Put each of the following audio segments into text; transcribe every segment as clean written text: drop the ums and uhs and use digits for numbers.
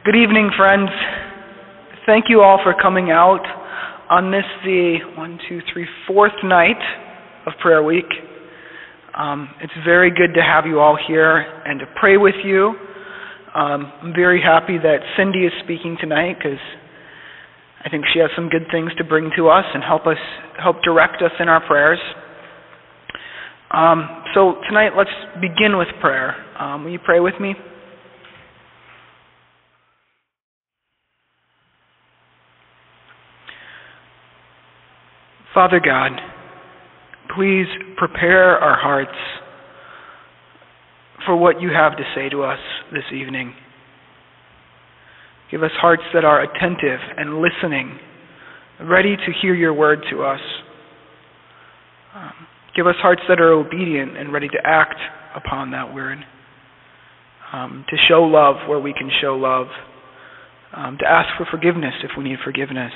Good evening, friends. Thank you all for coming out on this, the fourth night of Prayer Week. It's very good to have you all here and to pray with you. I'm very happy that Cindy is speaking tonight because I think she has some good things to bring to us and help direct us in our prayers. So tonight, let's begin with prayer. Will you pray with me? Father God, please prepare our hearts for what you have to say to us this evening. Give us hearts that are attentive and listening, ready to hear your word to us. Give us hearts that are obedient and ready to act upon that word. To show love where we can show love. To ask for forgiveness if we need forgiveness.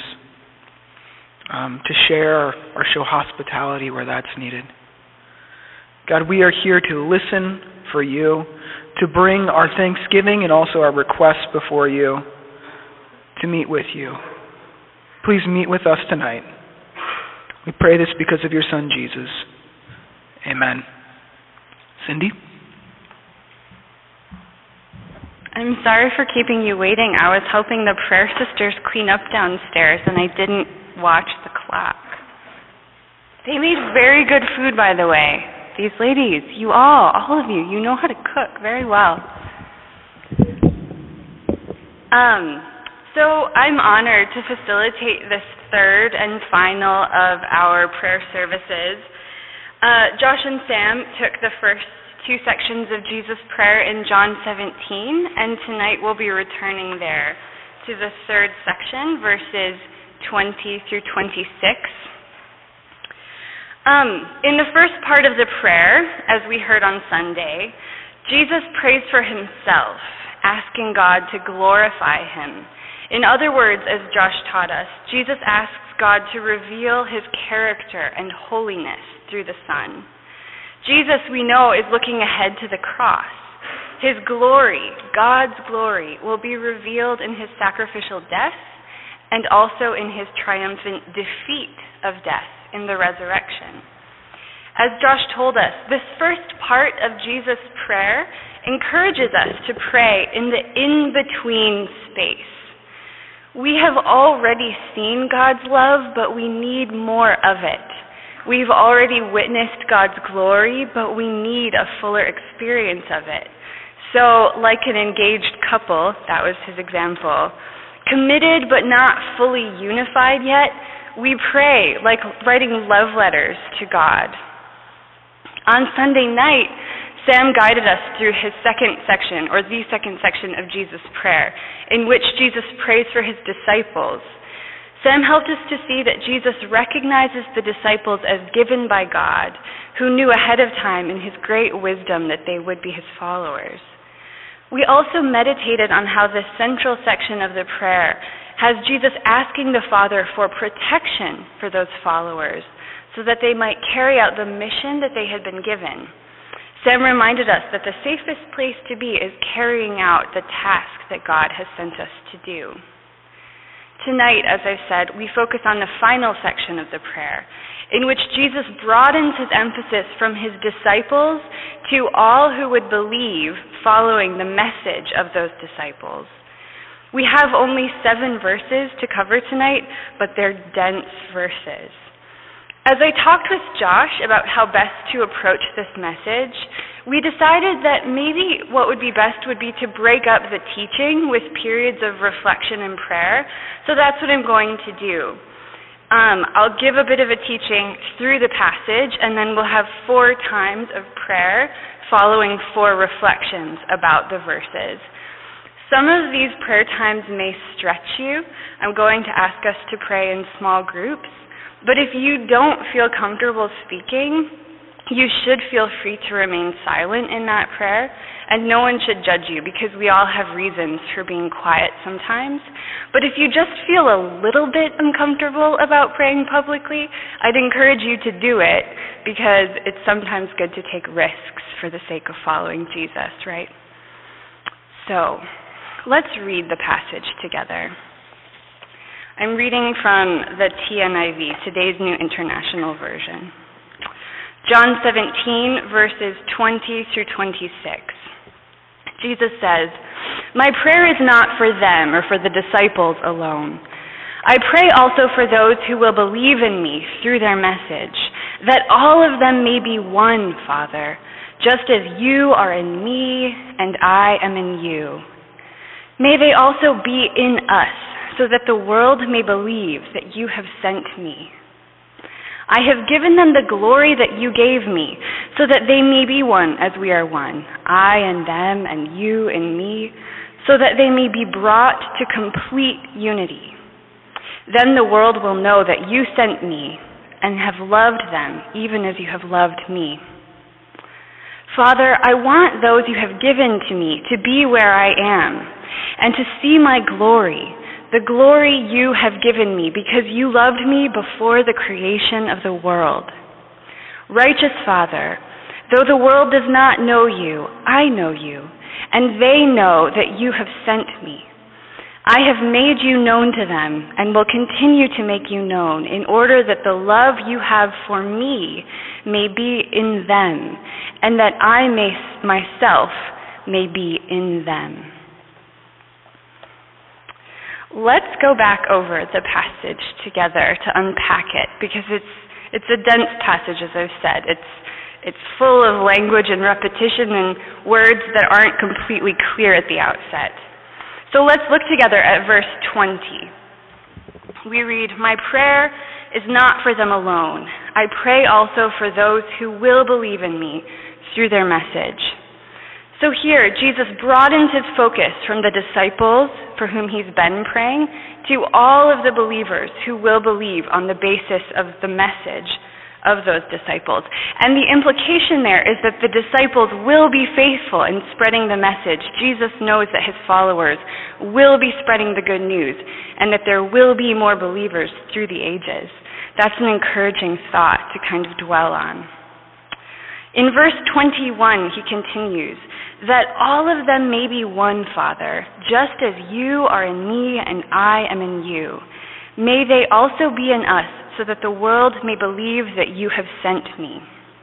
To share or show hospitality where that's needed. God, we are here to listen for you, to bring our thanksgiving and also our requests before you, to meet with you. Please meet with us tonight. We pray this because of your Son, Jesus. Amen. Cindy? I'm sorry for keeping you waiting. I was helping the prayer sisters clean up downstairs, and I didn't watch the clock. They made very good food, by the way. These ladies, all of you know how to cook very well. So I'm honored to facilitate this third and final of our prayer services. Josh and Sam took the first two sections of Jesus' prayer in John 17, and tonight we'll be returning there to the third section, verses 20 through 26. In the first part of the prayer, as we heard on Sunday, Jesus prays for himself, asking God to glorify him. In other words, as Josh taught us, Jesus asks God to reveal his character and holiness through the Son. Jesus, we know, is looking ahead to the cross. His glory, God's glory, will be revealed in his sacrificial death and also in his triumphant defeat of death in the resurrection. As Josh told us, this first part of Jesus' prayer encourages us to pray in the in-between space. We have already seen God's love, but we need more of it. We've already witnessed God's glory, but we need a fuller experience of it. So, like an engaged couple, that was his example, committed but not fully unified yet, we pray like writing love letters to God. On Sunday night, Sam guided us through his second section of Jesus' prayer, in which Jesus prays for his disciples. Sam helped us to see that Jesus recognizes the disciples as given by God, who knew ahead of time in his great wisdom that they would be his followers. We also meditated on how this central section of the prayer has Jesus asking the Father for protection for those followers so that they might carry out the mission that they had been given. Sam reminded us that the safest place to be is carrying out the task that God has sent us to do. Tonight, as I said, we focus on the final section of the prayer, in which Jesus broadens his emphasis from his disciples to all who would believe following the message of those disciples. We have only 7 verses to cover tonight, but they're dense verses. As I talked with Josh about how best to approach this message, we decided that maybe what would be best would be to break up the teaching with periods of reflection and prayer. So that's what I'm going to do. I'll give a bit of a teaching through the passage, and then we'll have 4 times of prayer following 4 reflections about the verses. Some of these prayer times may stretch you. I'm going to ask us to pray in small groups. But if you don't feel comfortable speaking, you should feel free to remain silent in that prayer, and no one should judge you because we all have reasons for being quiet sometimes. But if you just feel a little bit uncomfortable about praying publicly, I'd encourage you to do it because it's sometimes good to take risks for the sake of following Jesus, right? So, Let's read the passage together. I'm reading from the TNIV, today's New International Version. John 17, verses 20 through 26. Jesus says, "My prayer is not for them or for the disciples alone. I pray also for those who will believe in me through their message, that all of them may be one, Father, just as you are in me and I am in you. May they also be in us, so that the world may believe that you have sent me. I have given them the glory that you gave me, so that they may be one as we are one, I and them and you and me, so that they may be brought to complete unity. Then the world will know that you sent me and have loved them even as you have loved me. Father, I want those you have given to me to be where I am and to see my glory, the glory you have given me because you loved me before the creation of the world. Righteous Father, though the world does not know you, I know you, and they know that you have sent me. I have made you known to them and will continue to make you known in order that the love you have for me may be in them and that I myself may be in them." Let's go back over the passage together to unpack it, because it's a dense passage, as I've said. It's full of language and repetition and words that aren't completely clear at the outset. So let's look together at verse 20. We read, "My prayer is not for them alone. I pray also for those who will believe in me through their message." So here, Jesus broadens his focus from the disciples for whom he's been praying to all of the believers who will believe on the basis of the message of those disciples. And the implication there is that the disciples will be faithful in spreading the message. Jesus knows that his followers will be spreading the good news and that there will be more believers through the ages. That's an encouraging thought to kind of dwell on. In verse 21, he continues, "That all of them may be one, Father, just as you are in me and I am in you. May they also be in us, so that the world may believe that you have sent me."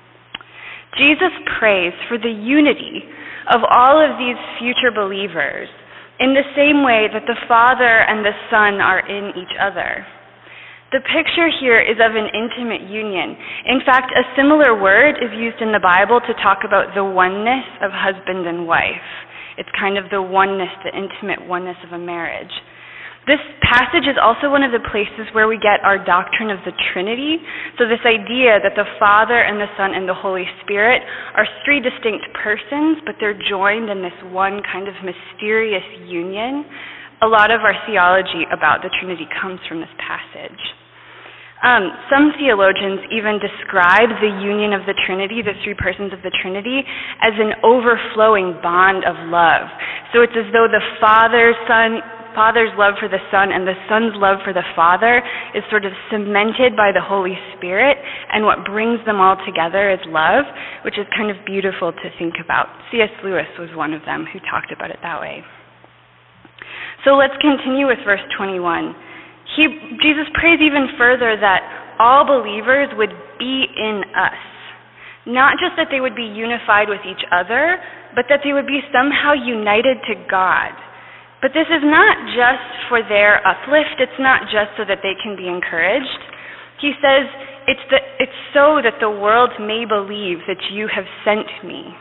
Jesus prays for the unity of all of these future believers in the same way that the Father and the Son are in each other. The picture here is of an intimate union. In fact, a similar word is used in the Bible to talk about the oneness of husband and wife. It's kind of the oneness, the intimate oneness of a marriage. This passage is also one of the places where we get our doctrine of the Trinity. So this idea that the Father and the Son and the Holy Spirit are three distinct persons, but they're joined in this one kind of mysterious union. A lot of our theology about the Trinity comes from this passage. Some theologians even describe the union of the Trinity, the three persons of the Trinity, as an overflowing bond of love. So it's as though the Father's love for the Son and the Son's love for the Father is sort of cemented by the Holy Spirit, and what brings them all together is love, which is kind of beautiful to think about. C.S. Lewis was one of them who talked about it that way. So let's continue with verse 21. Jesus prays even further that all believers would be in us. Not just that they would be unified with each other, but that they would be somehow united to God. But this is not just for their uplift. It's not just so that they can be encouraged. He says, it's so that the world may believe that you have sent me.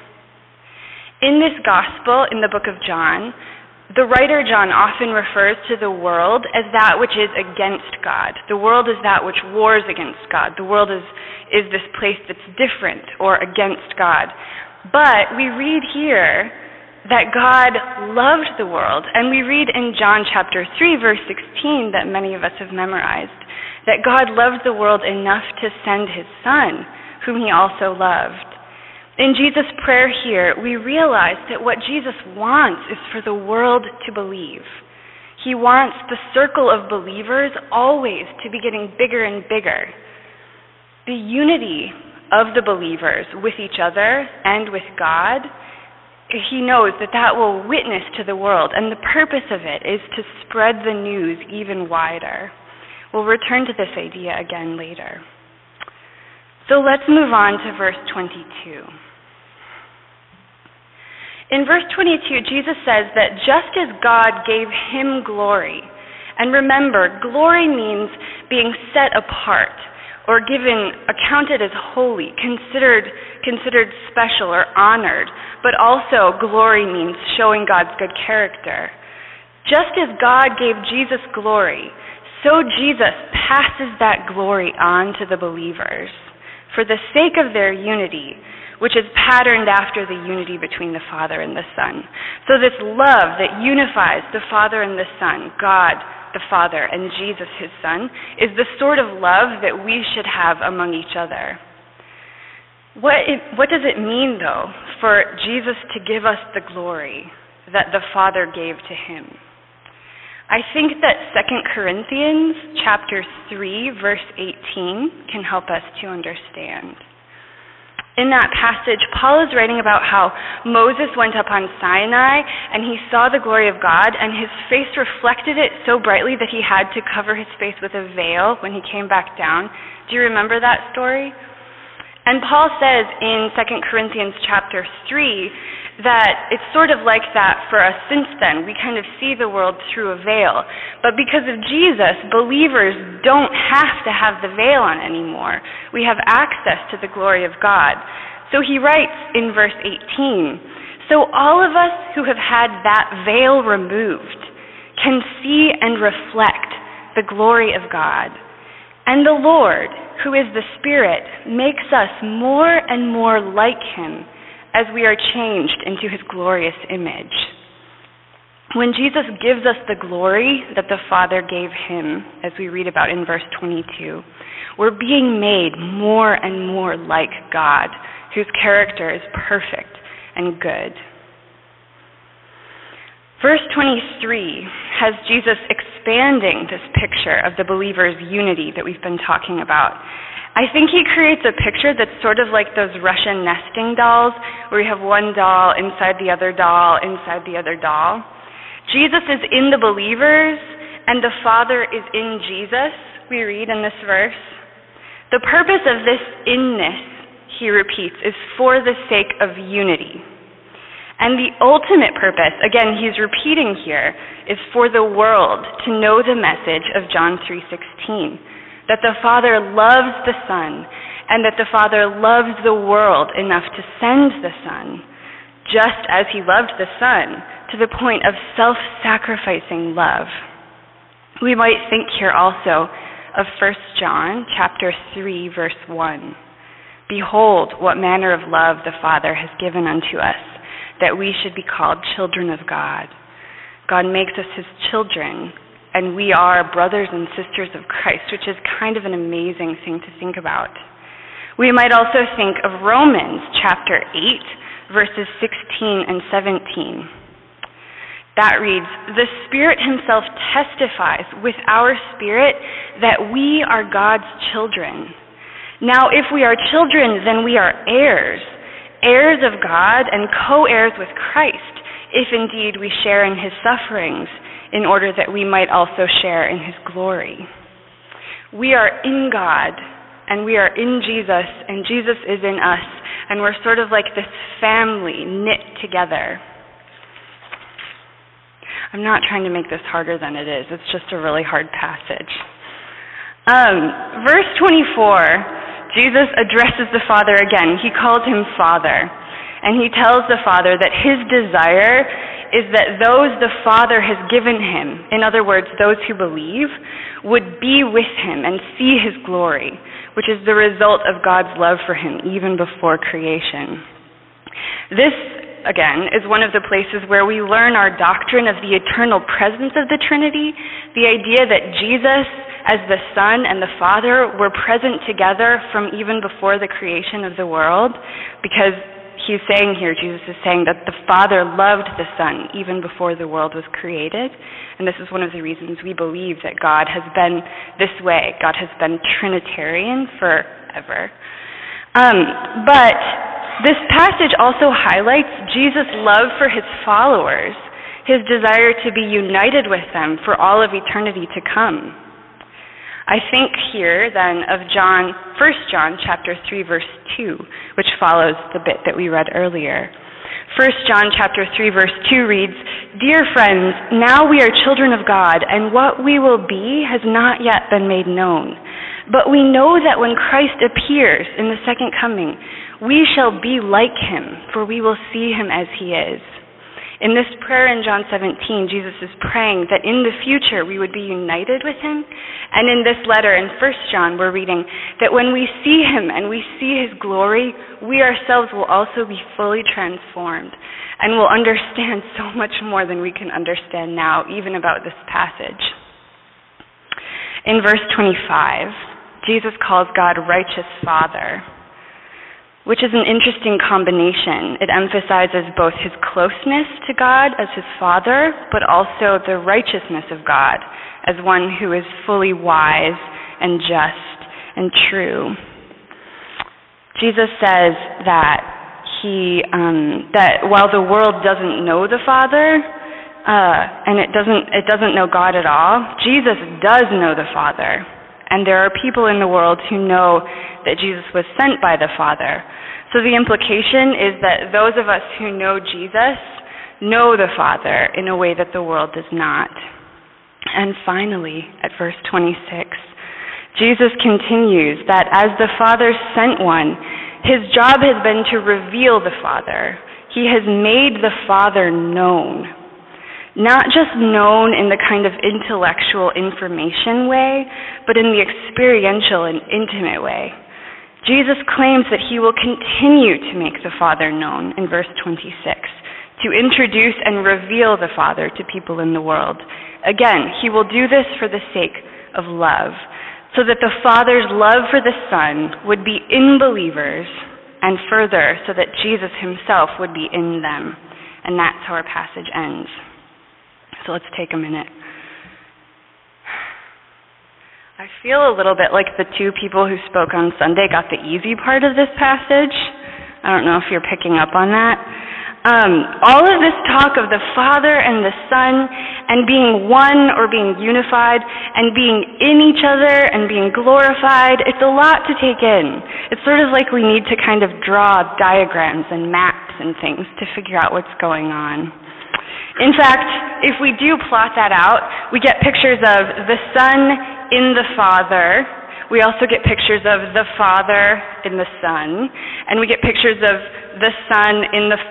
In this gospel, in the book of John, the writer John often refers to the world as that which is against God. The world is that which wars against God. The world is this place that's different or against God. But we read here that God loved the world. And we read in John chapter 3, verse 16, that many of us have memorized, that God loved the world enough to send his Son, whom he also loved. In Jesus' prayer here, we realize that what Jesus wants is for the world to believe. He wants the circle of believers always to be getting bigger and bigger. The unity of the believers with each other and with God he knows that that will witness to the world, and the purpose of it is to spread the news even wider. We'll return to this idea again later. So let's move on to verse 22. In verse 22, Jesus says that just as God gave him glory, and remember, glory means being set apart, or given, accounted as holy, considered special or honored, but also glory means showing God's good character. Just as God gave Jesus glory, so Jesus passes that glory on to the believers for the sake of their unity, which is patterned after the unity between the Father and the Son. So this love that unifies the Father and the Son, God the Father and Jesus his Son, is the sort of love that we should have among each other. What does it mean, though, for Jesus to give us the glory that the Father gave to him? I think that 2 Corinthians chapter 3, verse 18 can help us to understand. In that passage, Paul is writing about how Moses went up on Sinai and he saw the glory of God, and his face reflected it so brightly that he had to cover his face with a veil when he came back down. Do you remember that story? And Paul says in 2 Corinthians chapter 3 that it's sort of like that for us since then. We kind of see the world through a veil. But because of Jesus, believers don't have to have the veil on anymore. We have access to the glory of God. So he writes in verse 18, "So all of us who have had that veil removed can see and reflect the glory of God. And the Lord, who is the Spirit, makes us more and more like him as we are changed into his glorious image." When Jesus gives us the glory that the Father gave him, as we read about in verse 22, we're being made more and more like God, whose character is perfect and good. Verse 23 has Jesus expanding this picture of the believer's unity that we've been talking about. I think he creates a picture that's sort of like those Russian nesting dolls, where you have one doll inside the other doll, inside the other doll. Jesus is in the believers, and the Father is in Jesus, we read in this verse. The purpose of this inness, he repeats, is for the sake of unity. And the ultimate purpose, again, he's repeating here, is for the world to know the message of John 3:16. That the Father loves the Son, and that the Father loves the world enough to send the Son, just as he loved the Son, to the point of self-sacrificing love. We might think here also of 1 John chapter 3, verse 1. "Behold, what manner of love the Father has given unto us, that we should be called children of God. God makes us his children, and we are brothers and sisters of Christ," which is kind of an amazing thing to think about. We might also think of Romans chapter 8, verses 16 and 17. That reads, "The Spirit himself testifies with our spirit that we are God's children. Now, if we are children, then we are heirs, heirs of God and co-heirs with Christ, if indeed we share in his sufferings, in order that we might also share in his glory." We are in God, and we are in Jesus, and Jesus is in us, and we're sort of like this family knit together. I'm not trying to make this harder than it is. It's just a really hard passage. Verse 24, Jesus addresses the Father again. He calls him Father, and he tells the Father that his desire is that those the Father has given him, in other words, those who believe, would be with him and see his glory, which is the result of God's love for him even before creation. This, again, is one of the places where we learn our doctrine of the eternal presence of the Trinity, the idea that Jesus, as the Son and the Father, were present together from even before the creation of the world, because he's saying here, Jesus is saying that the Father loved the Son even before the world was created. And this is one of the reasons we believe that God has been this way. God has been Trinitarian forever. But This passage also highlights Jesus' love for his followers, his desire to be united with them for all of eternity to come. I think here then of 1 John chapter 3 verse 2, which follows the bit that we read earlier. 1 John chapter 3 verse 2 reads, "Dear friends, now we are children of God, and what we will be has not yet been made known. But we know that when Christ appears in the second coming, we shall be like him, for we will see him as he is." In this prayer in John 17, Jesus is praying that in the future we would be united with him. And in this letter in 1 John, we're reading that when we see him and we see his glory, we ourselves will also be fully transformed and will understand so much more than we can understand now, even about this passage. In verse 25, Jesus calls God righteous Father, which is an interesting combination. It emphasizes both his closeness to God as his Father, but also the righteousness of God as one who is fully wise and just and true. Jesus says that that while the world doesn't know the Father, and it doesn't know God at all, Jesus does know the Father. And there are people in the world who know that Jesus was sent by the Father. So the implication is that those of us who know Jesus know the Father in a way that the world does not. And finally, at verse 26, Jesus continues that as the Father sent one, his job has been to reveal the Father. He has made the Father known. Not just known in the kind of intellectual information way, but in the experiential and intimate way. Jesus claims that he will continue to make the Father known in verse 26, to introduce and reveal the Father to people in the world. Again, he will do this for the sake of love, so that the Father's love for the Son would be in believers, and further, so that Jesus himself would be in them. And that's how our passage ends. So let's take a minute. I feel a little bit like the two people who spoke on Sunday got the easy part of this passage. I don't know if you're picking up on that. All of this talk of the Father and the Son and being one or being unified and being in each other and being glorified, it's a lot to take in. It's sort of like we need to kind of draw diagrams and maps and things to figure out what's going on. In fact, if we do plot that out, we get pictures of the Son in the Father. We also get pictures of the Father in the Son. And we get pictures of the Son in the...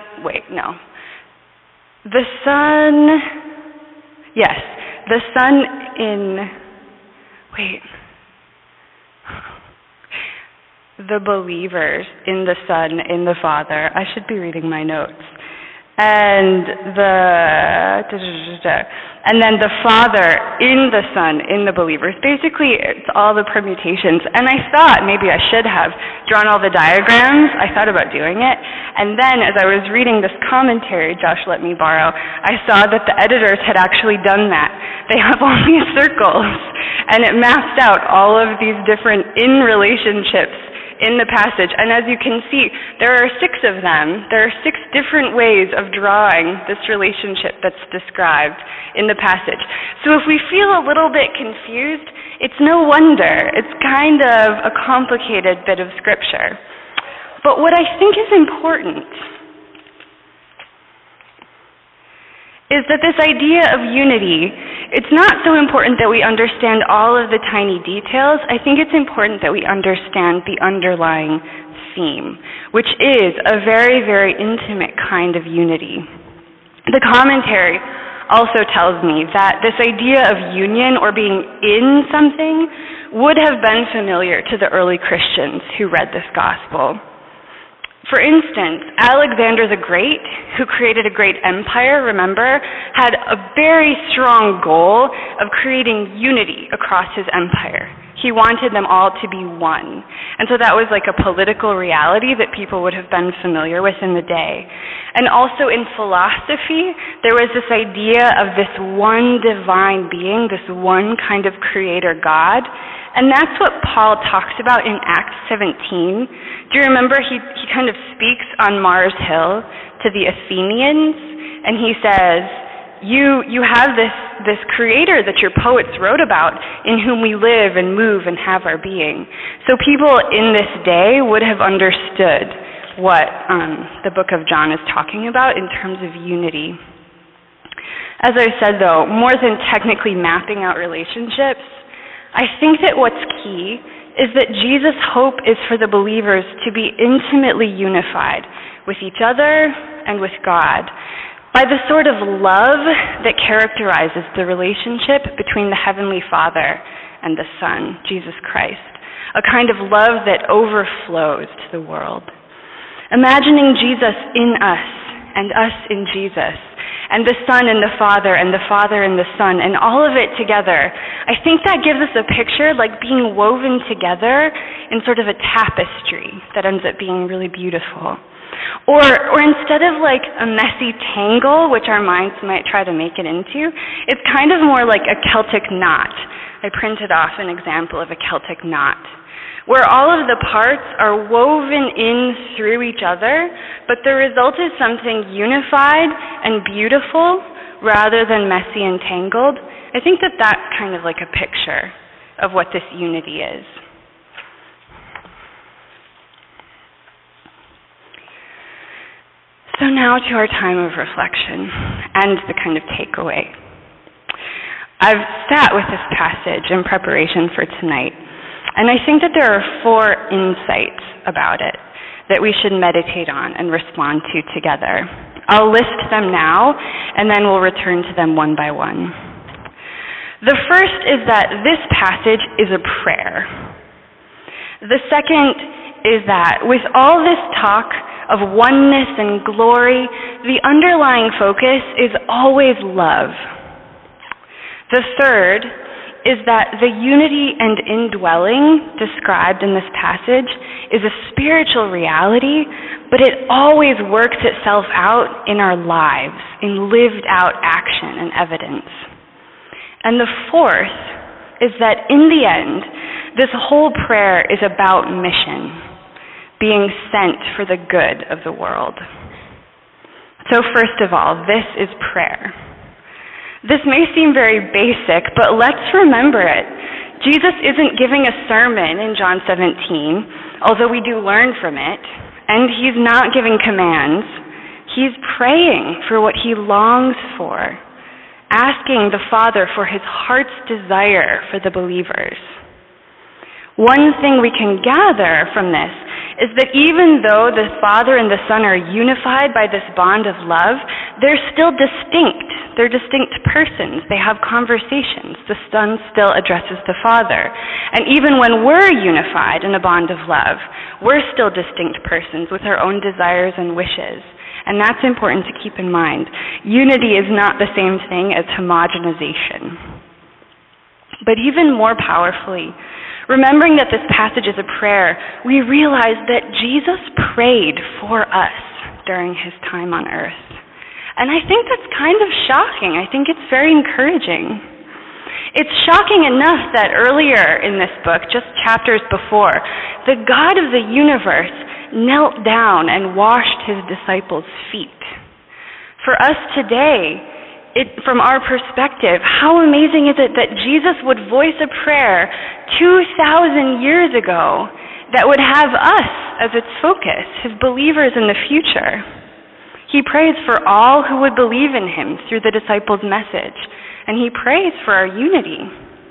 The Son... Yes, the Son in... The believers in the Son in the Father. I should be reading my notes. And then the Father in the Son, in the believers. Basically, it's all the permutations. And I thought maybe I should have drawn all the diagrams. I thought about doing it. And then as I was reading this commentary Josh let me borrow, I saw that the editors had actually done that. They have all these circles. And it maps out all of these different in relationships in the passage. And as you can see, there are 6 of them. There are 6 different ways of drawing this relationship that's described in the passage. So if we feel a little bit confused, it's no wonder. It's kind of a complicated bit of scripture. But what I think is important is that this idea of unity, it's not so important that we understand all of the tiny details. I think it's important that we understand the underlying theme, which is a very, very intimate kind of unity. The commentary also tells me that this idea of union or being in something would have been familiar to the early Christians who read this gospel. For instance, Alexander the Great, who created a great empire, remember, had a very strong goal of creating unity across his empire. He wanted them all to be one. And so that was like a political reality that people would have been familiar with in the day. And also in philosophy, there was this idea of this one divine being, this one kind of creator God, And that's what Paul talks about in Acts 17. Do you remember he kind of speaks on Mars Hill to the Athenians, and he says, you have this creator that your poets wrote about, in whom we live and move and have our being. So people in this day would have understood what the book of John is talking about in terms of unity. As I said, though, more than technically mapping out relationships, I think that what's key is that Jesus' hope is for the believers to be intimately unified with each other and with God by the sort of love that characterizes the relationship between the Heavenly Father and the Son, Jesus Christ, a kind of love that overflows to the world. Imagining Jesus in us and us in Jesus, and the Son and the Father and the Father and the Son, and all of it together, I think that gives us a picture like being woven together in sort of a tapestry that ends up being really beautiful. Or instead of like a messy tangle, which our minds might try to make it into, it's kind of more like a Celtic knot. I printed off an example of a Celtic knot, where all of the parts are woven in through each other, but the result is something unified and beautiful rather than messy and tangled. I think that that's kind of like a picture of what this unity is. So now to our time of reflection and the kind of takeaway. I've sat with this passage in preparation for tonight, and I think that there are 4 insights about it that we should meditate on and respond to together. I'll list them now, and then we'll return to them one by one. The first is that this passage is a prayer. The second is that with all this talk of oneness and glory, the underlying focus is always love. The third is that the unity and indwelling described in this passage is a spiritual reality, but it always works itself out in our lives, in lived out action and evidence. And the fourth is that in the end, this whole prayer is about mission, being sent for the good of the world. So first of all, this is prayer. This may seem very basic, but let's remember it. Jesus isn't giving a sermon in John 17, although we do learn from it, and he's not giving commands. He's praying for what he longs for, asking the Father for his heart's desire for the believers. One thing we can gather from this is that even though the Father and the Son are unified by this bond of love, they're still distinct. They're distinct persons. They have conversations. The Son still addresses the Father. And even when we're unified in a bond of love, we're still distinct persons with our own desires and wishes. And that's important to keep in mind. Unity is not the same thing as homogenization. But even more powerfully, remembering that this passage is a prayer, we realize that Jesus prayed for us during his time on earth. And I think that's kind of shocking. I think it's very encouraging. It's shocking enough that earlier in this book, just chapters before, the God of the universe knelt down and washed his disciples' feet. For us today, from our perspective, how amazing is it that Jesus would voice a prayer 2,000 years ago that would have us as its focus, his believers in the future. He prays for all who would believe in him through the disciples' message, and he prays for our unity.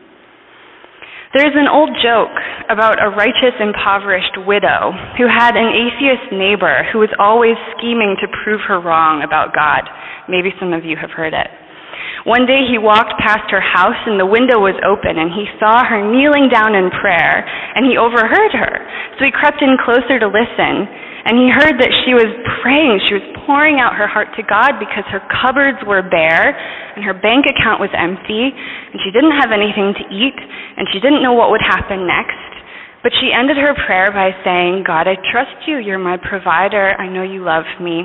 There's an old joke about a righteous, impoverished widow who had an atheist neighbor who was always scheming to prove her wrong about God. Maybe some of you have heard it. One day he walked past her house and the window was open and he saw her kneeling down in prayer and he overheard her. So he crept in closer to listen and he heard that she was praying. She was pouring out her heart to God because her cupboards were bare and her bank account was empty and she didn't have anything to eat and she didn't know what would happen next. But she ended her prayer by saying, "God, I trust you. You're my provider. I know you love me.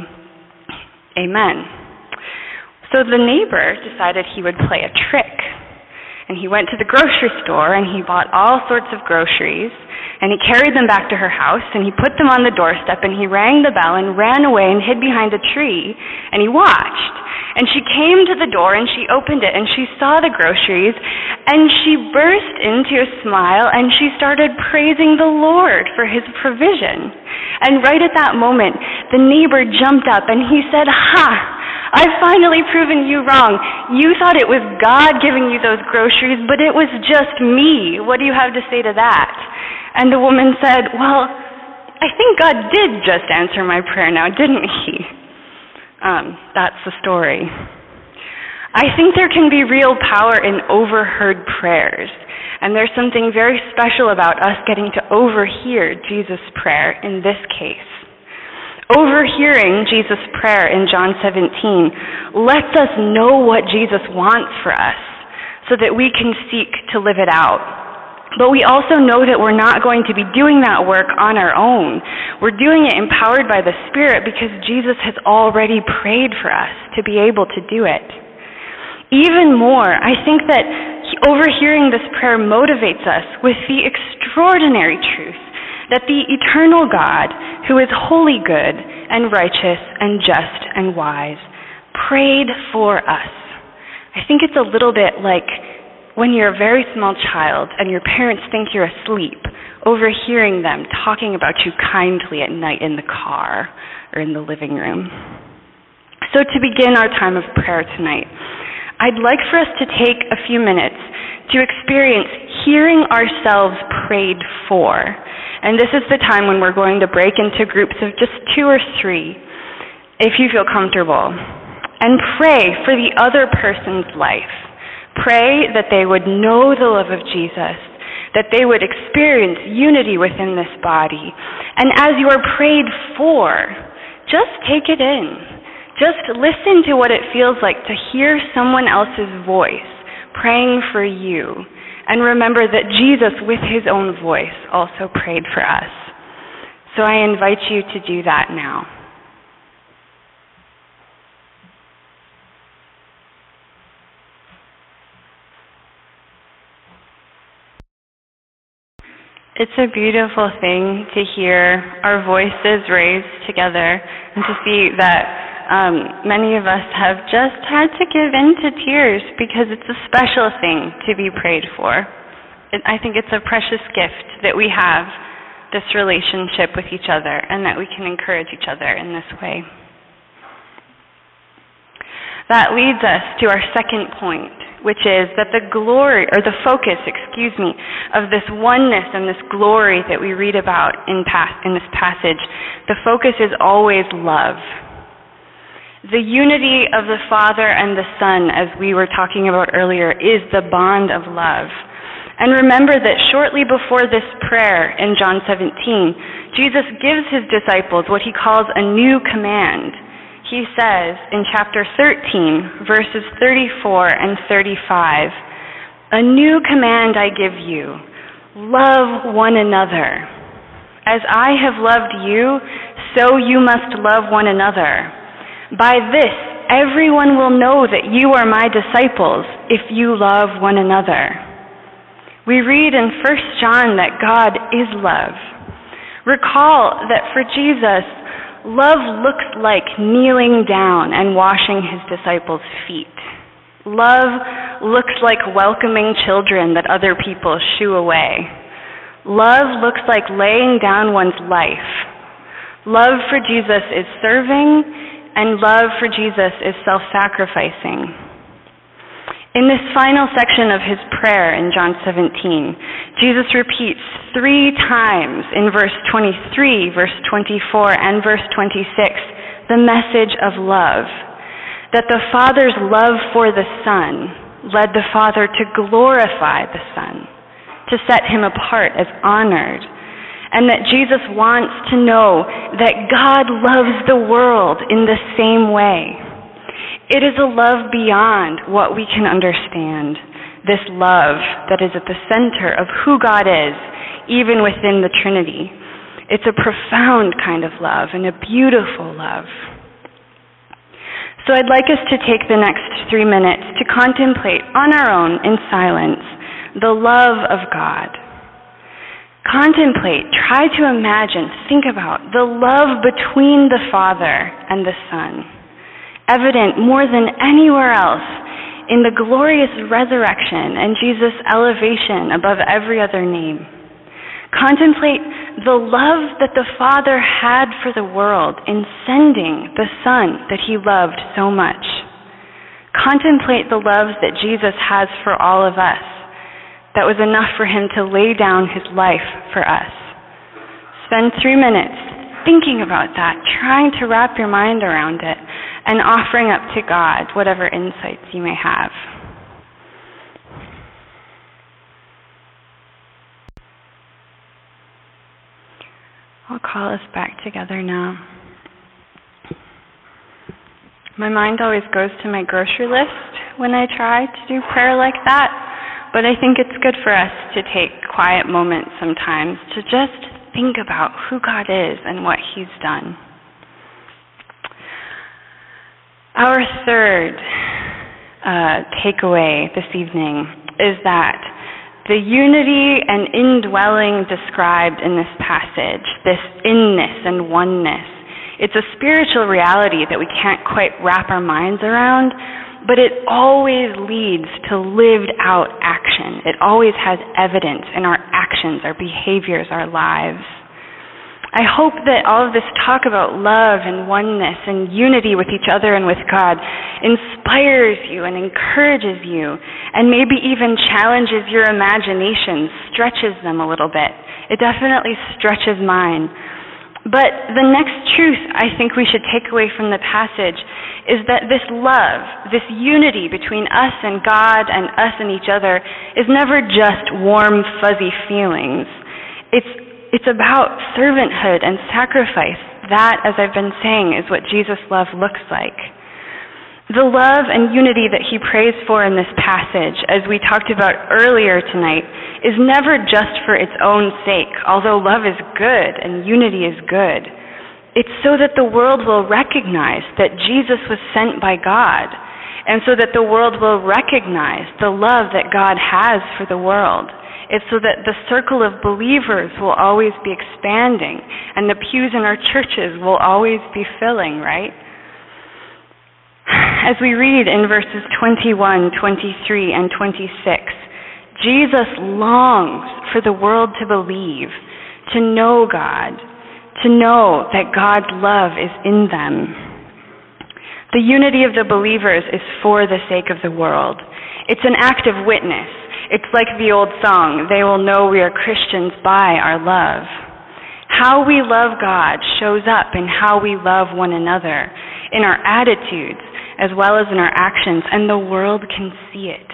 Amen." So the neighbor decided he would play a trick. And And he went to the grocery store and he bought all sorts of groceries and he carried them back to her house and he put them on the doorstep and he rang the bell and ran away and hid behind a tree and he watched. And she came to the door and she opened it and she saw the groceries and she burst into a smile and she started praising the Lord for his provision. And right at that moment, the neighbor jumped up and he said, "Ha! I've finally proven you wrong. You thought it was God giving you those groceries, but it was just me. What do you have to say to that?" And the woman said, "Well, I think God did just answer my prayer now, didn't he?" That's the story. I think there can be real power in overheard prayers. And there's something very special about us getting to overhear Jesus' prayer in this case. Overhearing Jesus' prayer in John 17 lets us know what Jesus wants for us so that we can seek to live it out. But we also know that we're not going to be doing that work on our own. We're doing it empowered by the Spirit because Jesus has already prayed for us to be able to do it. Even more, I think that overhearing this prayer motivates us with the extraordinary truth that the eternal God, who is wholly good and righteous and just and wise, prayed for us. I think it's a little bit like when you're a very small child and your parents think you're asleep, overhearing them talking about you kindly at night in the car or in the living room. So to begin our time of prayer tonight, I'd like for us to take a few minutes to experience hearing ourselves prayed for. And this is the time when we're going to break into groups of just 2 or 3, if you feel comfortable, and pray for the other person's life. Pray that they would know the love of Jesus, that they would experience unity within this body. And as you are prayed for, just take it in. Just listen to what it feels like to hear someone else's voice praying for you. And remember that Jesus, with his own voice, also prayed for us. So I invite you to do that now. It's a beautiful thing to hear our voices raised together and to see that many of us have just had to give in to tears because it's a special thing to be prayed for. I think it's a precious gift that we have this relationship with each other and that we can encourage each other in this way. That leads us to our second point, which is that the focus of this oneness and this glory that we read about in this passage, the focus is always love. The unity of the Father and the Son, as we were talking about earlier, is the bond of love. And remember that shortly before this prayer in John 17, Jesus gives his disciples what he calls a new command. He says in chapter 13, verses 34 and 35, "A new command I give you, love one another. As I have loved you, so you must love one another. By this, everyone will know that you are my disciples if you love one another." We read in 1 John that God is love. Recall that for Jesus, love looks like kneeling down and washing his disciples' feet. Love looks like welcoming children that other people shoo away. Love looks like laying down one's life. Love for Jesus is serving, and love for Jesus is self-sacrificing. In this final section of his prayer in John 17, Jesus repeats 3 times in verse 23, verse 24, and verse 26 the message of love. That the Father's love for the Son led the Father to glorify the Son, to set him apart as honored, and that Jesus wants to know that God loves the world in the same way. It is a love beyond what we can understand, this love that is at the center of who God is, even within the Trinity. It's a profound kind of love and a beautiful love. So I'd like us to take the next 3 minutes to contemplate on our own in silence the love of God. Contemplate, try to imagine, think about the love between the Father and the Son, evident more than anywhere else in the glorious resurrection and Jesus' elevation above every other name. Contemplate the love that the Father had for the world in sending the Son that he loved so much. Contemplate the love that Jesus has for all of us, that was enough for him to lay down his life for us. Spend 3 minutes thinking about that, trying to wrap your mind around it, and offering up to God whatever insights you may have. I'll call us back together now. My mind always goes to my grocery list when I try to do prayer like that, but I think it's good for us to take quiet moments sometimes to just think about who God is and what he's done. Our third takeaway this evening is that the unity and indwelling described in this passage, this inness and oneness, it's a spiritual reality that we can't quite wrap our minds around, but it always leads to lived out action. It always has evidence in our actions, our behaviors, our lives. I hope that all of this talk about love and oneness and unity with each other and with God inspires you and encourages you and maybe even challenges your imagination, stretches them a little bit. It definitely stretches mine. But the next truth I think we should take away from the passage is that this love, this unity between us and God and us and each other is never just warm, fuzzy feelings. It's about servanthood and sacrifice. That, as I've been saying, is what Jesus' love looks like. The love and unity that he prays for in this passage, as we talked about earlier tonight, is never just for its own sake, although love is good and unity is good. It's so that the world will recognize that Jesus was sent by God, and so that the world will recognize the love that God has for the world. It's so that the circle of believers will always be expanding and the pews in our churches will always be filling, right? As we read in verses 21, 23, and 26, Jesus longs for the world to believe, to know God, to know that God's love is in them. The unity of the believers is for the sake of the world. It's an act of witness. It's like the old song, "They will know we are Christians by our love." How we love God shows up in how we love one another, in our attitudes as well as in our actions, and the world can see it.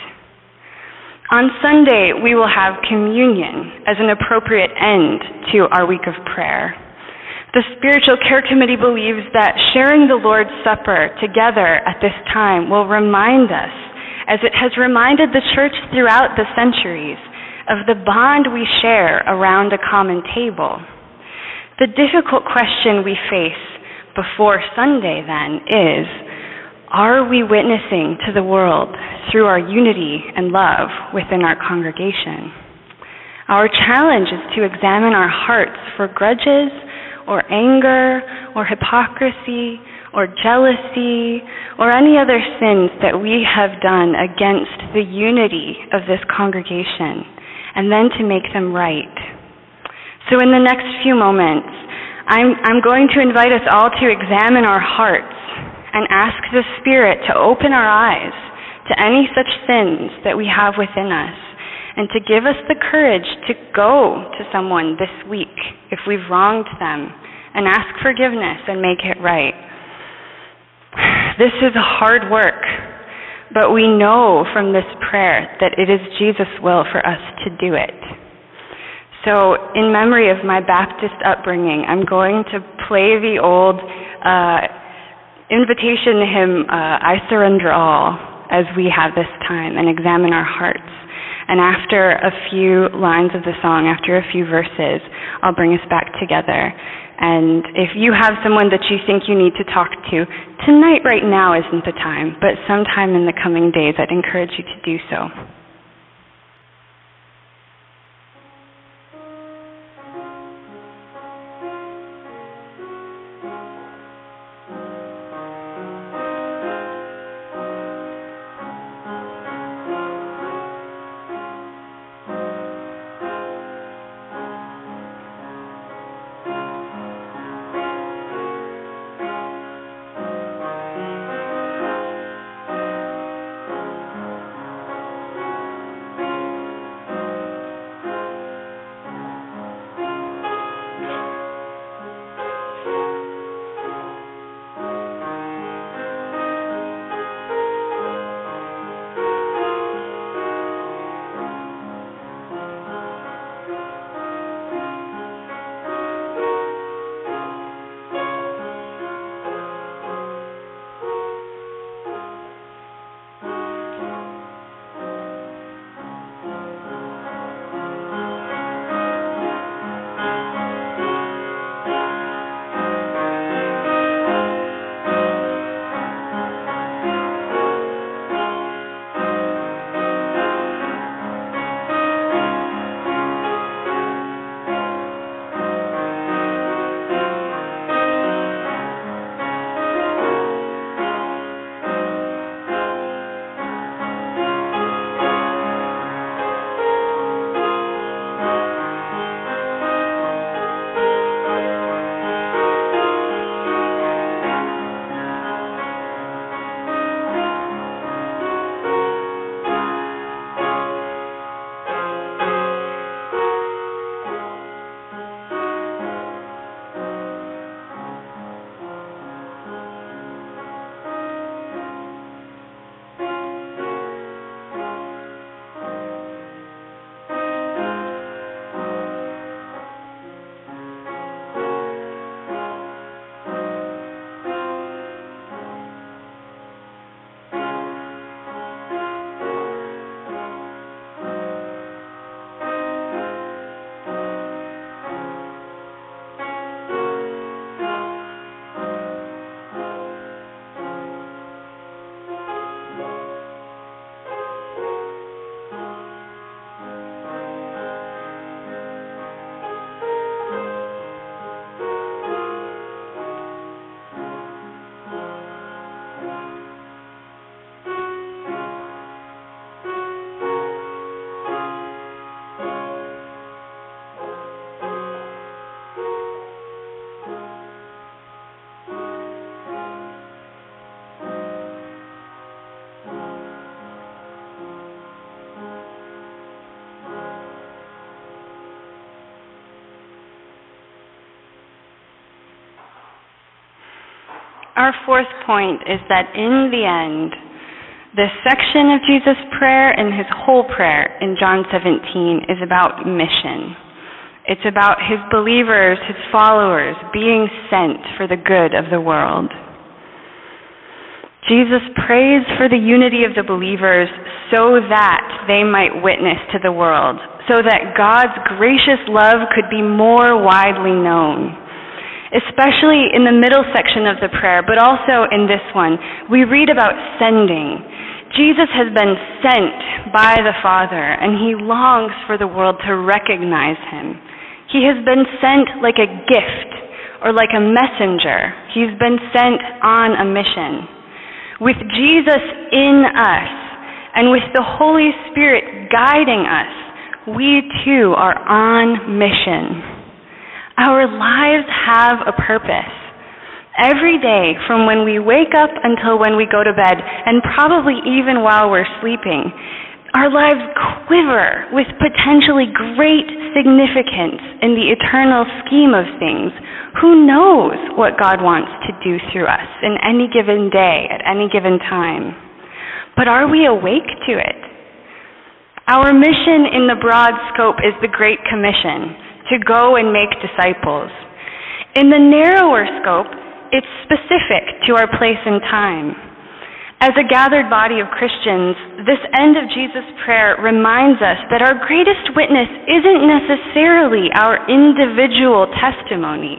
On Sunday, we will have communion as an appropriate end to our week of prayer. The Spiritual Care Committee believes that sharing the Lord's Supper together at this time will remind us, as it has reminded the church throughout the centuries, of the bond we share around a common table. The difficult question we face before Sunday, then, is, are we witnessing to the world through our unity and love within our congregation? Our challenge is to examine our hearts for grudges or anger or hypocrisy or jealousy or any other sins that we have done against the unity of this congregation, and then to make them right. So in the next few moments, I'm going to invite us all to examine our hearts and ask the Spirit to open our eyes to any such sins that we have within us, and to give us the courage to go to someone this week if we've wronged them and ask forgiveness and make it right. This is hard work, but we know from this prayer that it is Jesus' will for us to do it. So in memory of my Baptist upbringing, I'm going to play the old invitation hymn, I Surrender All, as we have this time and examine our hearts. And after a few lines of the song, after a few verses, I'll bring us back together And if you have someone that you think you need to talk to, tonight right now isn't the time, but sometime in the coming days, I'd encourage you to do so. Our fourth point is that in the end, this section of Jesus' prayer and his whole prayer in John 17 is about mission. It's about his believers, his followers, being sent for the good of the world. Jesus prays for the unity of the believers so that they might witness to the world, so that God's gracious love could be more widely known. Especially in the middle section of the prayer, but also in this one, we read about sending. Jesus has been sent by the Father, and he longs for the world to recognize him. He has been sent like a gift or like a messenger. He's been sent on a mission. With Jesus in us and with the Holy Spirit guiding us, we too are on mission. Our lives have a purpose. Every day, from when we wake up until when we go to bed, and probably even while we're sleeping, our lives quiver with potentially great significance in the eternal scheme of things. Who knows what God wants to do through us in any given day, at any given time? But are we awake to it? Our mission in the broad scope is the Great Commission, to go and make disciples. In the narrower scope, it's specific to our place and time. As a gathered body of Christians, this end of Jesus' prayer reminds us that our greatest witness isn't necessarily our individual testimony.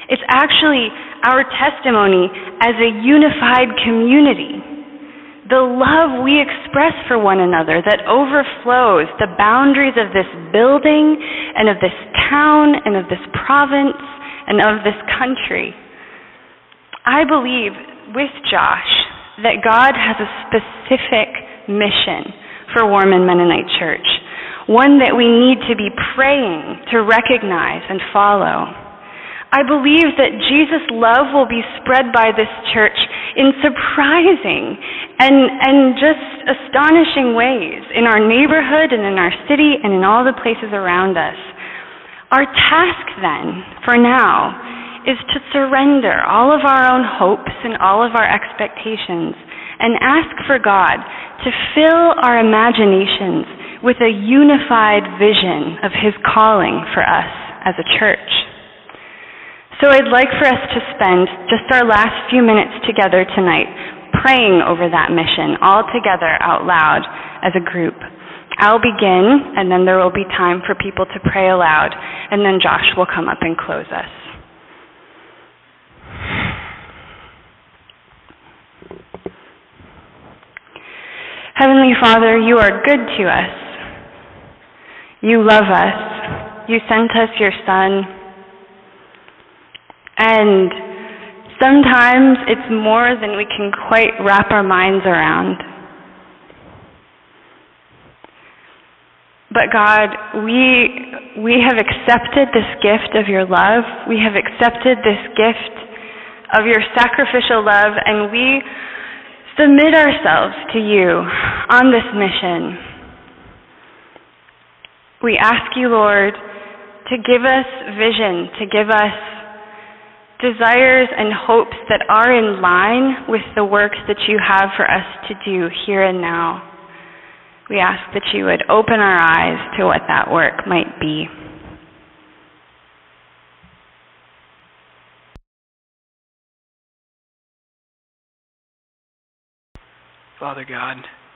It's actually our testimony as a unified community. The love we express for one another that overflows the boundaries of this building and of this town and of this province and of this country. I believe with Josh that God has a specific mission for Warman Mennonite Church, one that we need to be praying to recognize and follow. I believe that Jesus' love will be spread by this church in surprising and just astonishing ways in our neighborhood and in our city and in all the places around us. Our task then, for now, is to surrender all of our own hopes and all of our expectations and ask for God to fill our imaginations with a unified vision of His calling for us as a church. So I'd like for us to spend just our last few minutes together tonight praying over that mission all together out loud as a group. I'll begin, and then there will be time for people to pray aloud, and then Josh will come up and close us. Heavenly Father, you are good to us. You love us. You sent us your Son. And sometimes it's more than we can quite wrap our minds around. But God, we have accepted this gift of your love. We have accepted this gift of your sacrificial love, and we submit ourselves to you on this mission. We ask you, Lord, to give us vision, to give us desires and hopes that are in line with the work that you have for us to do here and now. We ask that you would open our eyes to what that work might be. Father God,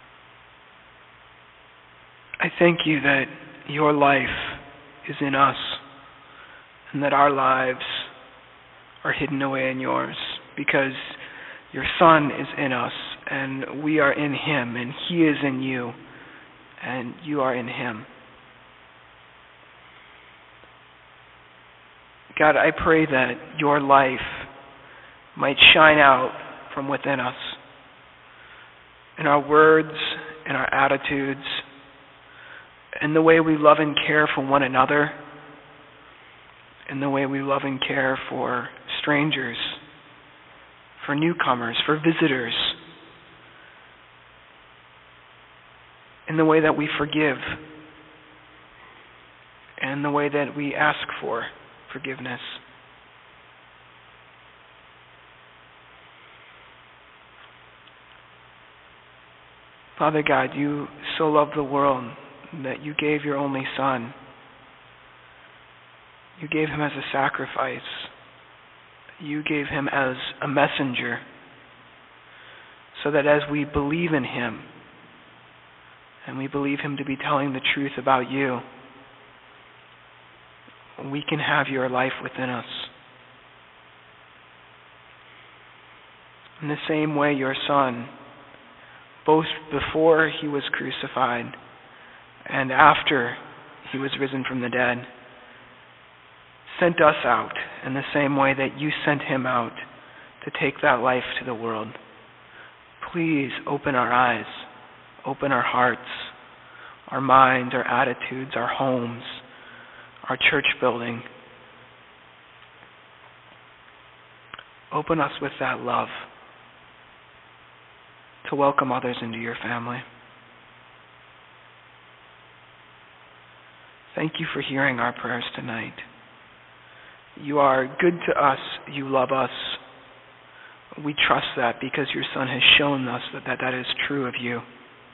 I thank you that your life is in us and that our lives are hidden away in yours because your Son is in us and we are in him and he is in you and you are in him. God, I pray that your life might shine out from within us in our words, in our attitudes, in the way we love and care for one another, in the way we love and care for strangers, for newcomers, for visitors, in the way that we forgive, and in the way that we ask for forgiveness. Father God, you so loved the world that you gave your only Son. You gave him as a sacrifice. You gave him as a messenger so that as we believe in him and we believe him to be telling the truth about you, we can have your life within us. In the same way, your Son, both before he was crucified and after he was risen from the dead, sent us out in the same way that you sent him out to take that life to the world. Please open our eyes, open our hearts, our minds, our attitudes, our homes, our church building. Open us with that love to welcome others into your family. Thank you for hearing our prayers tonight. You are good to us. You love us. We trust that because your Son has shown us that is true of you.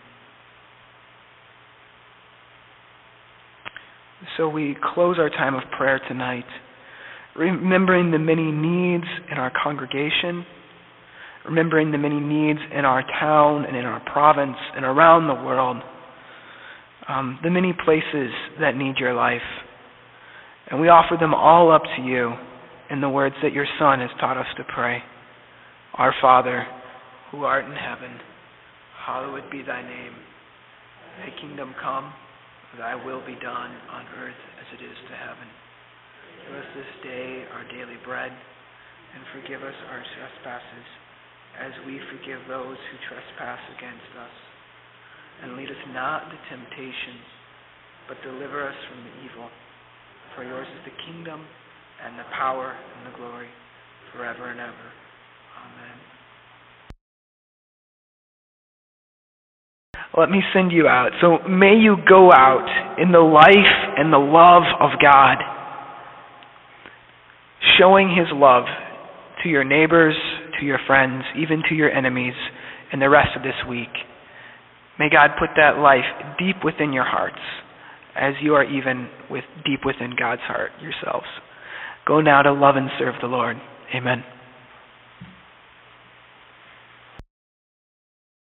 So we close our time of prayer tonight, remembering the many needs in our congregation, remembering the many needs in our town and in our province and around the world, the many places that need your life. And we offer them all up to you in the words that your Son has taught us to pray. Our Father, who art in heaven, hallowed be thy name. Thy kingdom come, thy will be done on earth as it is to heaven. Give us this day our daily bread, and forgive us our trespasses, as we forgive those who trespass against us. And lead us not into temptation, but deliver us from the evil. For yours is the kingdom, and the power, and the glory, forever and ever. Amen. Let me send you out. So may you go out in the life and the love of God, showing his love to your neighbors, to your friends, even to your enemies, and the rest of this week. May God put that life deep within your hearts, as you are even deep within God's heart yourselves. Go now to love and serve the Lord. Amen.